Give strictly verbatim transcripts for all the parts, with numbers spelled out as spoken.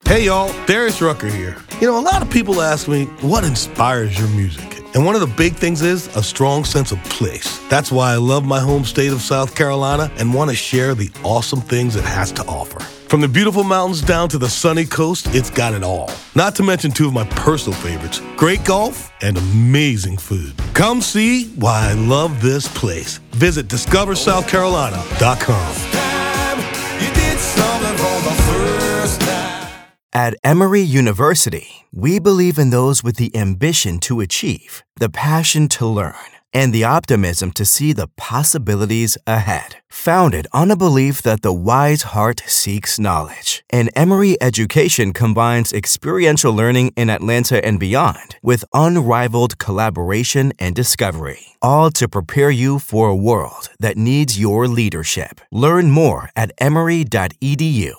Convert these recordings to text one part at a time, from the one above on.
Hey y'all, Darius Rucker here. You know, a lot of people ask me, what inspires your music? And one of the big things is a strong sense of place. That's why I love my home state of South Carolina and want to share the awesome things it has to offer. From the beautiful mountains down to the sunny coast, it's got it all. Not to mention two of my personal favorites, great golf and amazing food. Come see why I love this place. Visit discover south carolina dot com. At Emory University, we believe in those with the ambition to achieve, the passion to learn, and the optimism to see the possibilities ahead. Founded on a belief that the wise heart seeks knowledge, and Emory education combines experiential learning in Atlanta and beyond with unrivaled collaboration and discovery, all to prepare you for a world that needs your leadership. Learn more at emory dot e d u.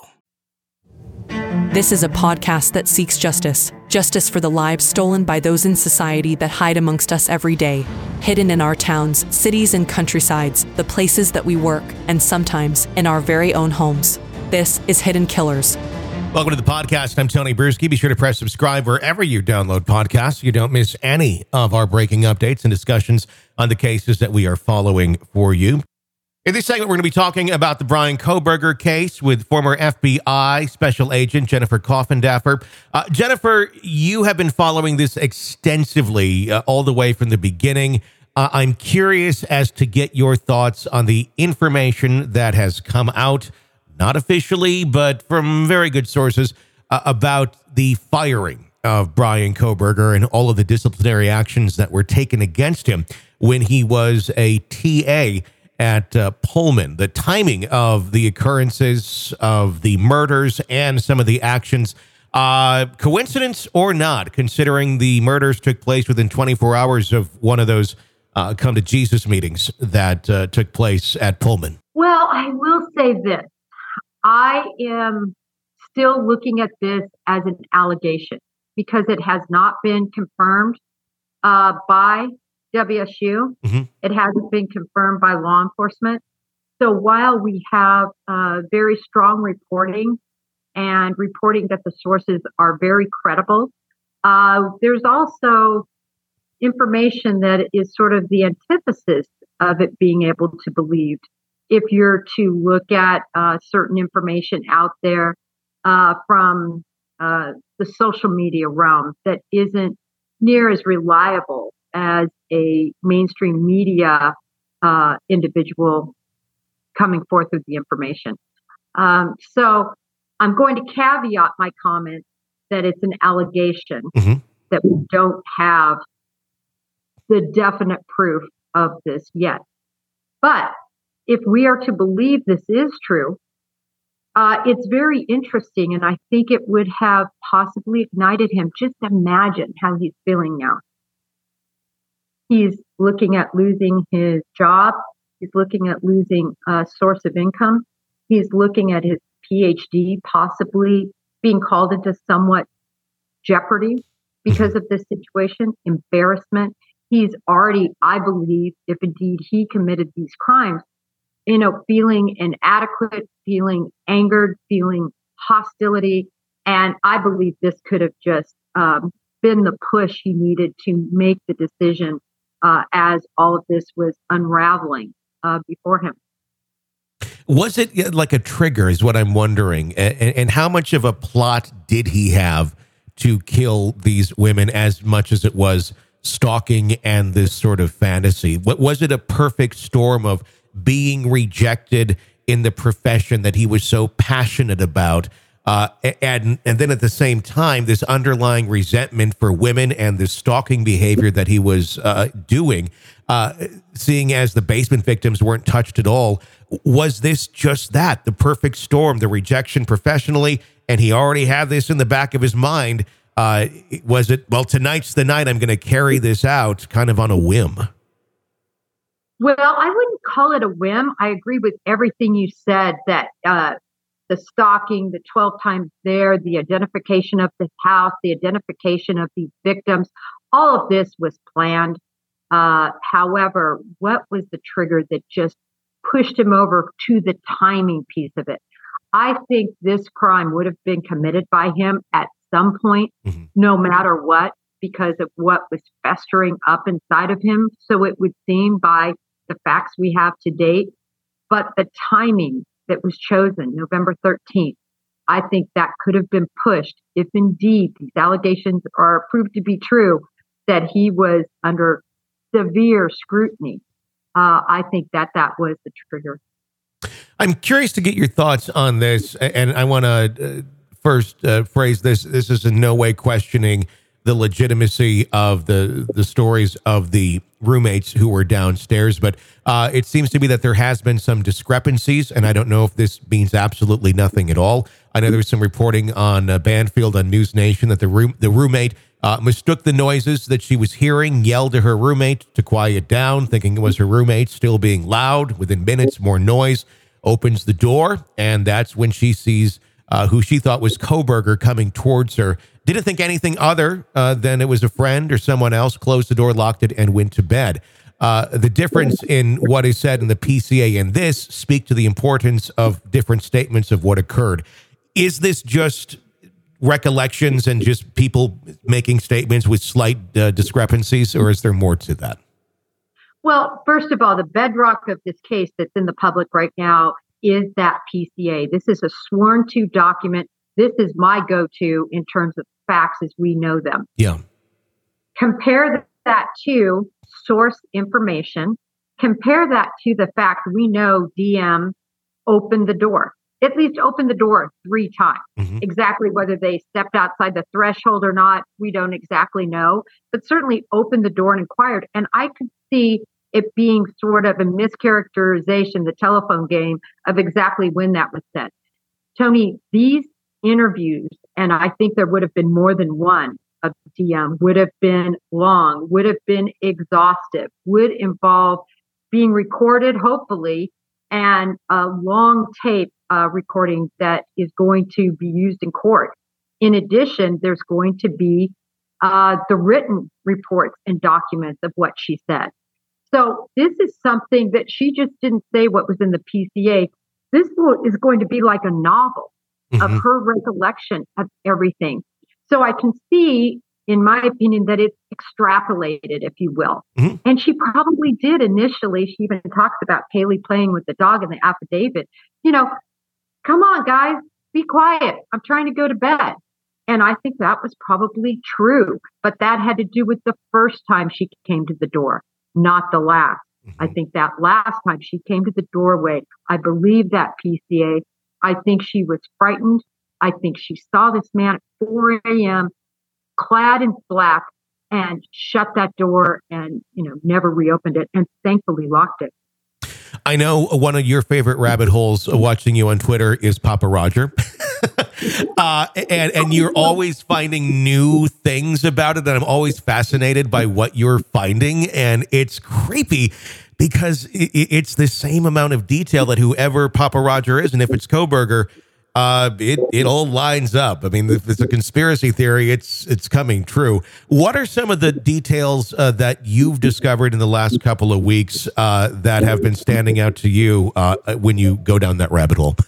This is a podcast that seeks justice. Justice for the lives stolen by those in society that hide amongst us every day. Hidden in our towns, cities, and countrysides, the places that we work, and sometimes in our very own homes. This is Hidden Killers. Welcome to the podcast. I'm Tony Bruschi. Be sure to press subscribe wherever you download podcasts so you don't miss any of our breaking updates and discussions on the cases that we are following for you. In this segment, we're going to be talking about the Bryan Kohberger case with former F B I Special Agent Jennifer Coffindaffer. Uh, Jennifer, you have been following this extensively uh, all the way from the beginning. Uh, I'm curious as to get your thoughts on the information that has come out, not officially, but from very good sources, uh, about the firing of Bryan Kohberger and all of the disciplinary actions that were taken against him when he was a T A at uh, Pullman. The timing of the occurrences of the murders and some of the actions, uh, coincidence or not, considering the murders took place within twenty-four hours of one of those uh, come to Jesus meetings that uh, took place at Pullman? Well, I will say this. I am still looking at this as an allegation because it has not been confirmed uh, by W S U. Mm-hmm. It hasn't been confirmed by law enforcement. So while we have uh, very strong reporting and reporting that the sources are very credible, uh, there's also information that is sort of the antithesis of it being able to believed. If you're to look at uh, certain information out there uh, from uh, the social media realm that isn't near as reliable as a mainstream media uh, individual coming forth with the information. Um, so I'm going to caveat my comment that it's an allegation, mm-hmm. that we don't have the definite proof of this yet. But if we are to believe this is true, uh, it's very interesting, and I think it would have possibly ignited him. Just imagine how he's feeling now. He's looking at losing his job. He's looking at losing a source of income. He's looking at his P H D possibly being called into somewhat jeopardy because of this situation, embarrassment. He's already, I believe, if indeed he committed these crimes, you know, feeling inadequate, feeling angered, feeling hostility. And I believe this could have just um, been the push he needed to make the decision Uh, as all of this was unraveling uh, before him. Was it like a trigger is what I'm wondering. And, and how much of a plot did he have to kill these women as much as it was stalking and this sort of fantasy? What, was it a perfect storm of being rejected in the profession that he was so passionate about? Uh, and and then at the same time, this underlying resentment for women and this stalking behavior that he was uh, doing, uh, seeing as the basement victims weren't touched at all. Was this just that, the perfect storm, the rejection professionally, and he already had this in the back of his mind? Uh, was it, well, tonight's the night I'm going to carry this out, kind of on a whim? Well, I wouldn't call it a whim. I agree with everything you said, that uh, the stalking, the twelve times there, the identification of the house, the identification of these victims, all of this was planned. Uh, however, what was the trigger that just pushed him over to the timing piece of it? I think this crime would have been committed by him at some point, mm-hmm. no matter what, because of what was festering up inside of him. So it would seem by the facts we have to date. But the timing that was chosen, November thirteenth, I think that could have been pushed if indeed these allegations are proved to be true, that he was under severe scrutiny. Uh, I think that that was the trigger. I'm curious to get your thoughts on this, and I want to uh, first uh, phrase this. This is in no way questioning the legitimacy of the the stories of the roommates who were downstairs, but uh, it seems to be that there has been some discrepancies, and I don't know if this means absolutely nothing at all. I know there was some reporting on uh, Banfield on News Nation that the room the roommate uh, mistook the noises that she was hearing, yelled to her roommate to quiet down, thinking it was her roommate still being loud. Within minutes, more noise, opens the door, and that's when she sees uh, who she thought was Kohberger coming towards her. Didn't think anything other uh, than it was a friend or someone else, closed the door, locked it, and went to bed. Uh, the difference in what is said in the P C A and this speak to the importance of different statements of what occurred. Is this just recollections and just people making statements with slight uh, discrepancies, or is there more to that? Well, first of all, the bedrock of this case that's in the public right now is that P C A. This is a sworn to document. This is my go-to in terms of facts as we know them. Yeah. Compare that to source information. Compare that to the fact we know D M opened the door, at least opened the door three times. Mm-hmm. Exactly whether they stepped outside the threshold or not, we don't exactly know, but certainly opened the door and inquired. And I could see it being sort of a mischaracterization, the telephone game of exactly when that was said. Tony, these interviews, and I think there would have been more than one of D M, would have been long, would have been exhaustive, would involve being recorded, hopefully, and a long tape uh, recording that is going to be used in court. In addition, there's going to be uh, the written reports and documents of what she said. So this is something that she just didn't say what was in the P C A. This is going to be like a novel mm-hmm. of her recollection of everything. So I can see, in my opinion, that it's extrapolated, if you will. Mm-hmm. And she probably did initially. She even talks about Kaylee playing with the dog in the affidavit. You know, come on, guys, be quiet. I'm trying to go to bed. And I think that was probably true. But that had to do with the first time she came to the door, not the last. Mm-hmm. I think that last time she came to the doorway, I believe that P C A. I think she was frightened. I think she saw this man at four a.m. clad in black and shut that door and, you know, never reopened it and thankfully locked it. I know one of your favorite rabbit holes watching you on Twitter is Papa Roger. uh, and, and you're always finding new things about it. And I'm always fascinated by what you're finding. And it's creepy because it, it's the same amount of detail that whoever Papa Roger is. And if it's Kohberger, uh, it, it all lines up. I mean, if it's a conspiracy theory, it's, it's coming true. What are some of the details uh, that you've discovered in the last couple of weeks uh, that have been standing out to you uh, when you go down that rabbit hole?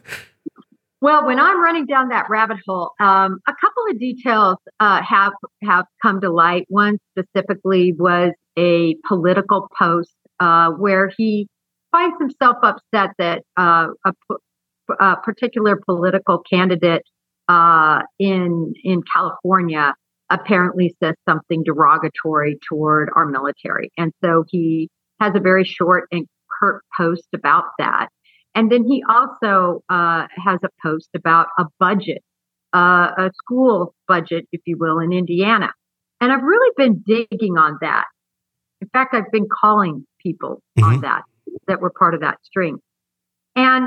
Well, when I'm running down that rabbit hole, um, a couple of details uh, have have come to light. One specifically was a political post uh, where he finds himself upset that uh, a, a particular political candidate uh, in in California apparently says something derogatory toward our military, and so he has a very short and curt post about that. And then he also uh, has a post about a budget, uh, a school budget, if you will, in Indiana. And I've really been digging on that. In fact, I've been calling people mm-hmm. on that, that were part of that string. And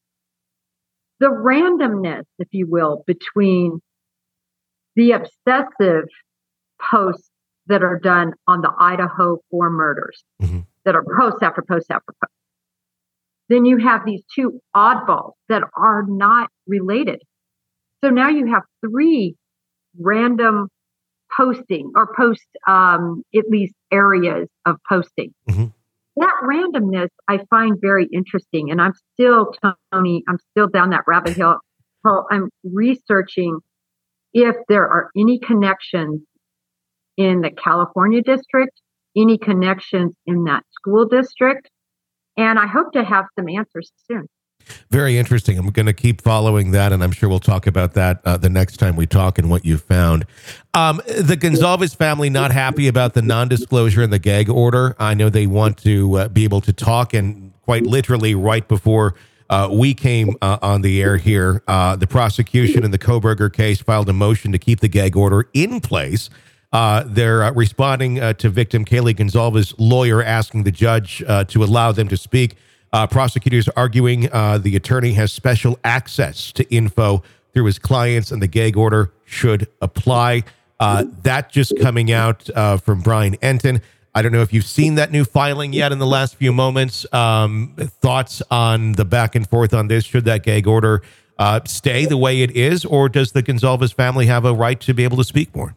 the randomness, if you will, between the obsessive posts that are done on the Idaho four murders, mm-hmm. that are post after post after post. Then you have these two oddballs that are not related. So now you have three random posting or post, um, at least areas of posting. Mm-hmm. that randomness I find very interesting. And I'm still, Tony, I'm still down that rabbit hole. I'm researching if there are any connections in the California district, any connections in that school district. And I hope to have some answers soon. Very interesting. I'm going to keep following that, and I'm sure we'll talk about that uh, the next time we talk and what you found. Um, the Gonzalez family not happy about the non-disclosure and the gag order. I know they want to uh, be able to talk, and quite literally right before uh, we came uh, on the air here, uh, the prosecution in the Kohberger case filed a motion to keep the gag order in place. Uh, they're uh, responding uh, to victim Kaylee Gonzalez's lawyer asking the judge uh, to allow them to speak. Uh, prosecutors arguing uh, the attorney has special access to info through his clients and the gag order should apply. Uh, that just coming out uh, from Brian Entin. I don't know if you've seen that new filing yet in the last few moments. Um, thoughts on the back and forth on this? Should that gag order uh, stay the way it is, or does the Gonzalez family have a right to be able to speak more?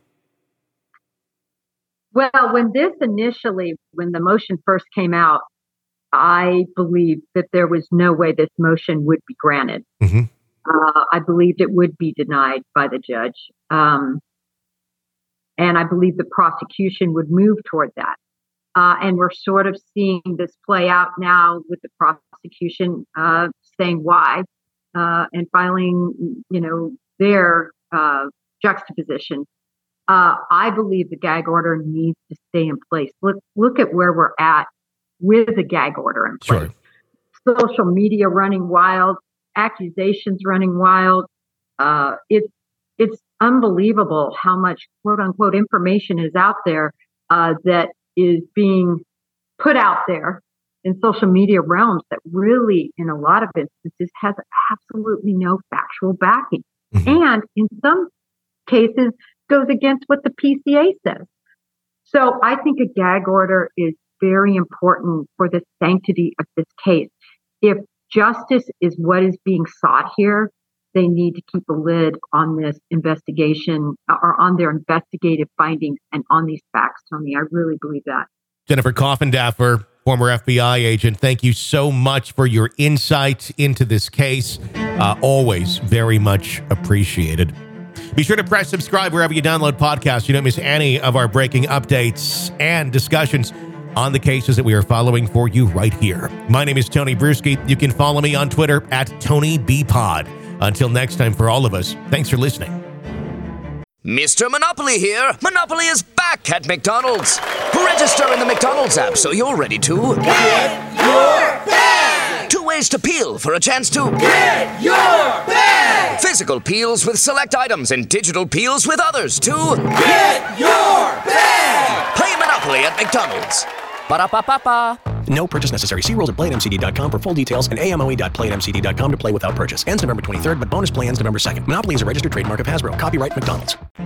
Well, when this initially, when the motion first came out, I believed that there was no way this motion would be granted. Mm-hmm. Uh, I believed it would be denied by the judge. Um, and I believe the prosecution would move toward that. Uh, and we're sort of seeing this play out now with the prosecution uh, saying why uh, and filing, you know, their uh, juxtaposition. Uh, I believe the gag order needs to stay in place. Look, look at where we're at with the gag order in place. Sure. Social media running wild, accusations running wild. Uh, it's it's unbelievable how much quote unquote information is out there uh, that is being put out there in social media realms that really, in a lot of instances, has absolutely no factual backing, mm-hmm. and in some cases goes against what the P C A says. So I think a gag order is very important for the sanctity of this case. If justice is what is being sought here, they need to keep a lid on this investigation or on their investigative findings and on these facts, Tony. I really believe that. Jennifer Coffindaffer, former F B I agent, thank you so much for your insight into this case. Uh, always very much appreciated. Be sure to press subscribe wherever you download podcasts. You don't miss any of our breaking updates and discussions on the cases that we are following for you right here. My name is Tony Bruschi. You can follow me on Twitter at Tony B Pod. Until next time, for all of us, thanks for listening. Mister Monopoly here. Monopoly is back at McDonald's. Register in the McDonald's app so you're ready to get your bag. Two ways to peel for a chance to get your bag. Physical peels with select items and digital peels with others to get your bag. Play Monopoly at McDonald's. Ba-da-ba-ba-ba. No purchase necessary. See rules at play at m c d dot com for full details and a m o e dot play at m c d dot com to play without purchase. Ends November twenty-third, but bonus play ends November second. Monopoly is a registered trademark of Hasbro. Copyright McDonald's.